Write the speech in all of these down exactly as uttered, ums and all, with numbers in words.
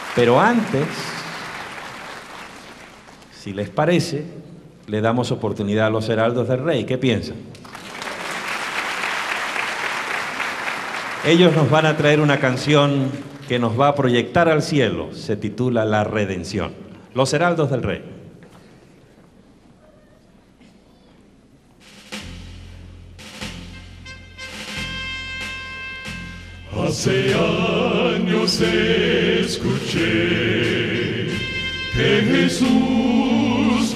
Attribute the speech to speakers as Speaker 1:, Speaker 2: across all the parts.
Speaker 1: Pero antes, si les parece, le damos oportunidad a los heraldos del rey. ¿Qué piensan? Ellos nos van a traer una canción que nos va a proyectar al cielo. Se titula La Redención. Los heraldos del rey.
Speaker 2: Hace años escuché que Jesús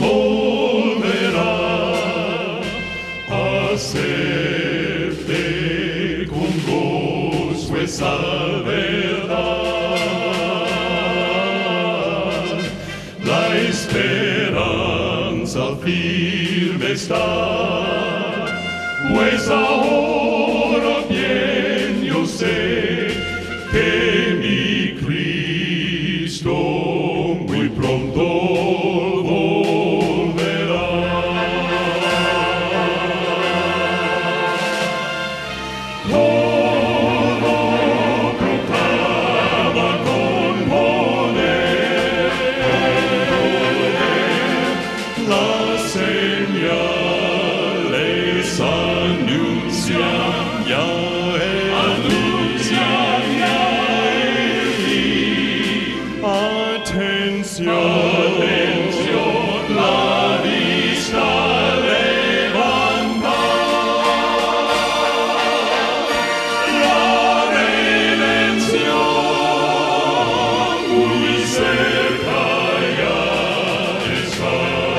Speaker 2: volverá a hacerte con gozo esa verdad. La esperanza firme está, pues ahora bien yo sé que mi Cristo muy pronto volverá. Todo proclama con poder, las señales anuncian ya. Atención, la vista levanta, la redención muy cerca ya está.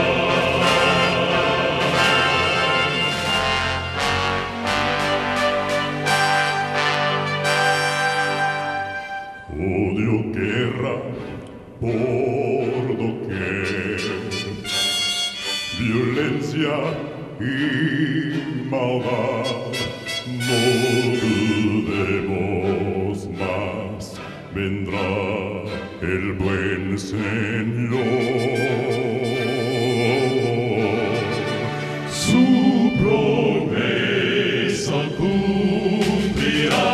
Speaker 2: Odio, guerra por doquier, violencia y maldad. No dudemos más, vendrá el buen Señor. Su promesa cumplirá,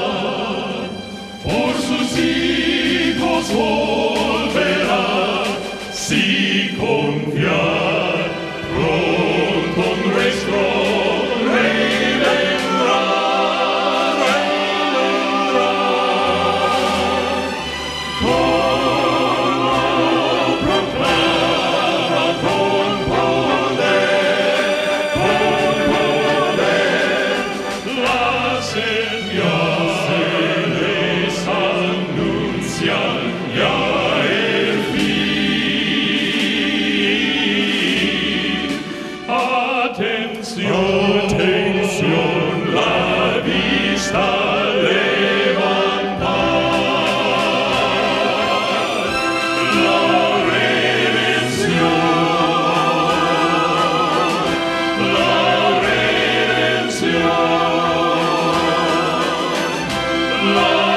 Speaker 2: por sus hijos volverá. Si confiar, pronto nuestro Rey vendrá, Rey vendrá. Todo proclama con poder, con poder, las señales anuncian ya. Atención, la vista levanta, la redención, la redención, la